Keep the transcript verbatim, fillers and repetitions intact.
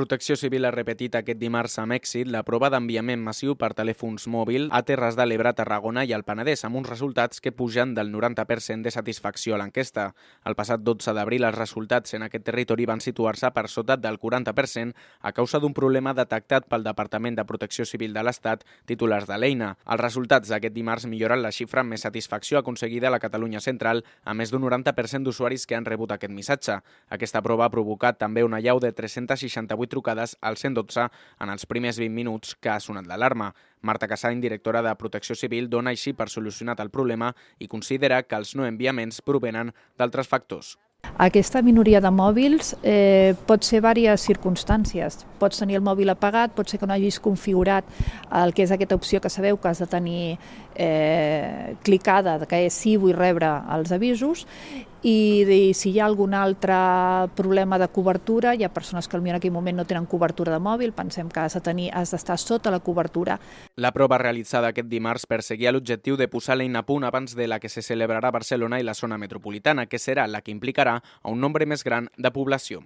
Protecció Civil ha repetit aquest dimarts amb èxit la prova d'enviament massiu per telèfons mòbil a Terres de l'Ebre, Tarragona i el Penedès, amb uns resultats que pugen del noranta per cent de satisfacció a l'enquesta. El passat dotze d'abril els resultats en aquest territori van situar-se per sota del quaranta per cent a causa d'un problema detectat pel Departament de Protecció Civil de l'Estat, titulars de l'eina. Els resultats d'aquest dimarts milloren la xifra amb més satisfacció aconseguida a la Catalunya central, a més d'un noranta per cent d'usuaris que han rebut aquest missatge. Aquesta prova ha provocat també una allau de tres-cents seixanta-vuit trucades al cent dotze en els primers vint minuts que ha sonat l'alarma. Marta Cassany, directora de Protecció Civil, dona així per solucionat el problema i considera que els no enviaments provenen d'altres factors. Aquesta minoria de mòbils eh, pot ser diverses circumstàncies. Pots tenir el mòbil apagat, pot ser que no hagis configurat el que és aquesta opció que sabeu que has de tenir eh, clicada, que és sí, vull rebre els avisos, i, i si hi ha algun altre problema de cobertura, hi ha persones que potser en aquell moment no tenen cobertura de mòbil, pensem que has de tenir, has d'estar sota la cobertura. La prova realitzada aquest dimarts perseguia l'objectiu de posar l'eina a punt abans de la que se celebrarà a Barcelona i la zona metropolitana, que serà la que implicarà a un nombre més gran de població.